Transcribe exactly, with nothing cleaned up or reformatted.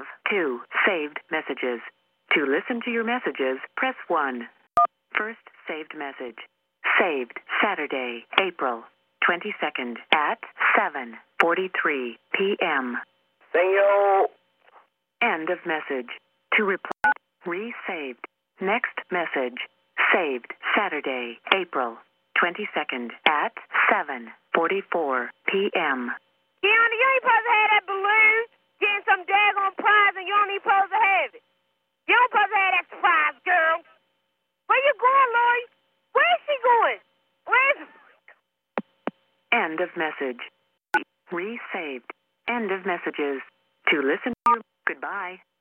have two saved messages. To listen to your messages, press one. First saved message. Saved Saturday, April twenty-second at seven forty-three p.m. Senor. End of message. To reply, re-saved. Next message. Saved Saturday, April twenty-second at seven forty-four p.m. Deanna, you ain't supposed to have that balloon getting some daggone prize and you don't even supposed to have it. You don't supposed to have that surprise, girl. Where you going, Lori? Where's she going? Where's... End of message. Re-saved. End of messages. To listen to your... Goodbye.